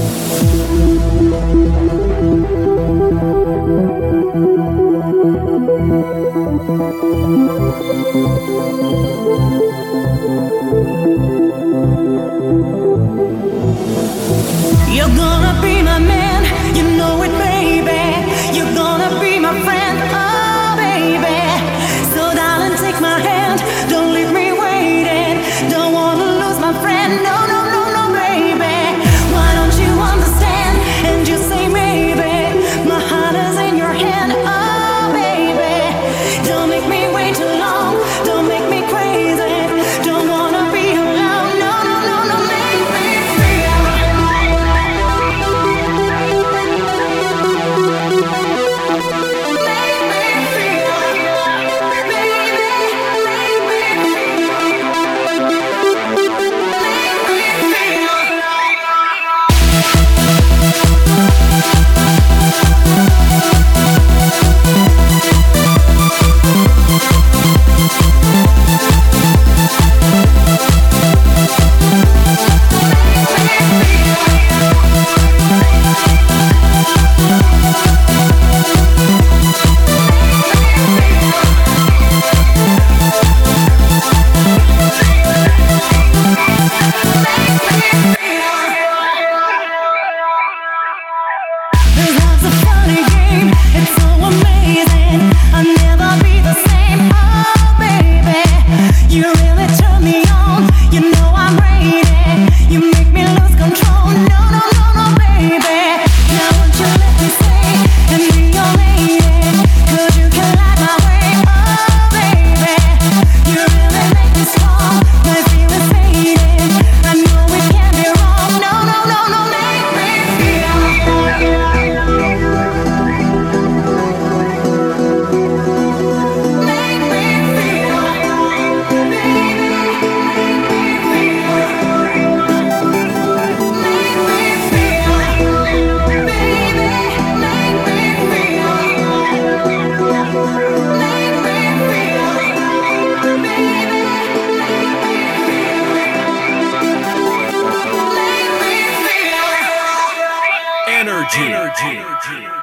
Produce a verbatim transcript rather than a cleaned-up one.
You're gonna be my man, you know it, baby. You're gonna be my friend, oh baby. So darling, take my hand, don't leave me waiting. Don't wanna lose my friend, no, no, no, no, baby. Why don't you understand and just say maybe? My heart is in your hand, oh baby. Don't make me wait too long, don't make me crazy. Don't wanna be alone, no, no, no, no, make me feel. This love's a funny game, it's so amazing. I'll never be the same, oh baby. You really turn me on, you know I'm rated. You make me lose control, no, no, no, no, baby. Now won't you let me stay and be your lady? 'Cause you can light my way, oh baby. You really make me strong, my feelings fading. I know it can't be wrong, no, no, no, no, make me feel. Energy. Energy.